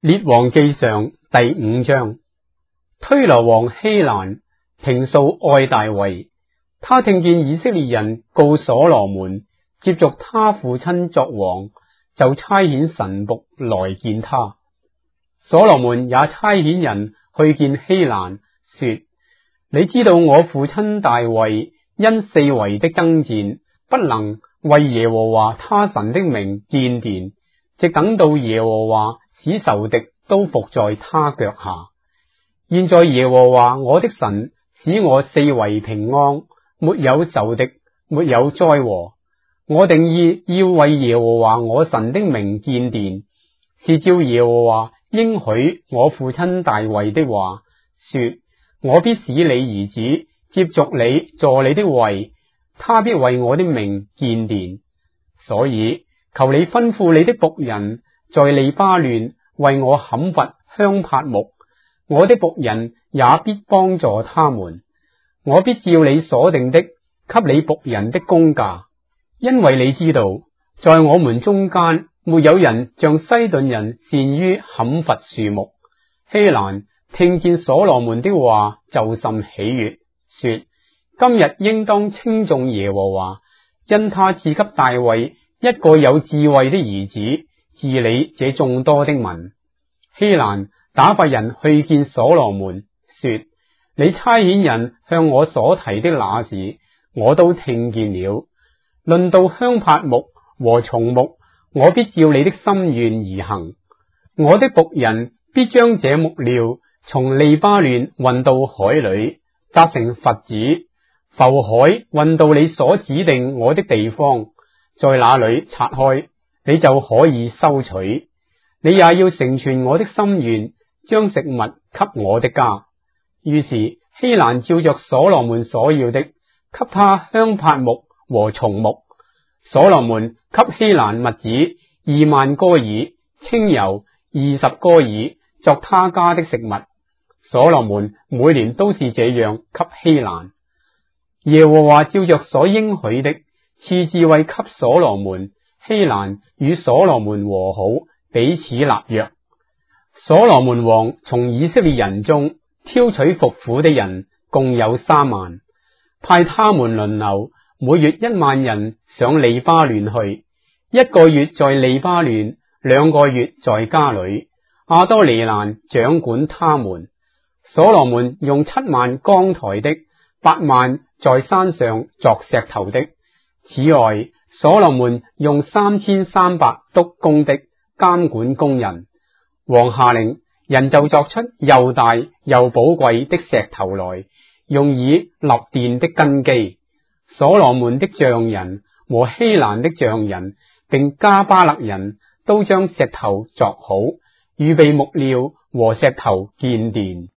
列王記上第5章，推羅王希蘭平素愛大衛，他聽見以色列人告所羅門接續他父親作王，就差遣臣僕來見他。所羅門也差遣人去見希蘭，說：你知道我父親大衛因四圍的爭戰，不能為耶和華他神的名建殿，直等到耶和華使仇敵都伏在他腳下。現在耶和華我的神使我四圍平安，沒有仇敵，沒有災禍。我定意要為耶和華我神的名建殿，是照耶和華應許我父親大衛的話，說：我必使你兒子接續你坐你的位，他必為我的名建殿。所以求你吩咐你的僕人在利巴嫩為我砍伐香柏木，我的僕人也必幫助他們。我必照你所定的給你僕人的工價，因為你知道，在我們中間沒有人像西頓人善於砍伐樹木。希蘭聽見所羅門的話，就甚喜悅，說：今日應當稱頌耶和華，因他賜給大衛一個有智慧的兒子，治理這眾多的民。希蘭打發人去見所羅門，說：你差遣人向我所提的那事，我都聽見了。論到香柏木和松木，我必照你的心願而行。我的僕人必將這木料從利巴嫩運到海裏，紮成筏子，浮海運到你所指定我的地方，在那裏拆開，你就可以收取。你也要成全我的心願，將食物給我的家。於是希蘭照着所羅門所要的，給他香柏木和松木。所羅門給希蘭麥子20000哥爾，清油20哥爾，作他家的食物。所羅門每年都是這樣給希蘭。耶和華照着所應許的，賜智慧給所羅門。希蘭與所羅門和好，彼此立約。所羅門王從以色列人中挑取服苦的人，共有3萬，派他們輪流，每月10000人上利巴嫩去，1個月在利巴嫩，2個月在家裏。亞多尼蘭掌管他們。所羅門用7萬扛抬的，8萬在山上鑿石頭的。此外，所羅門用3300督工的監管工人。王下令，人就鑿出又大又寶貴的石頭來，用以立殿的根基。所羅門的匠人和希蘭的匠人並加巴勒人都將石頭鑿好，預備木料和石頭建殿。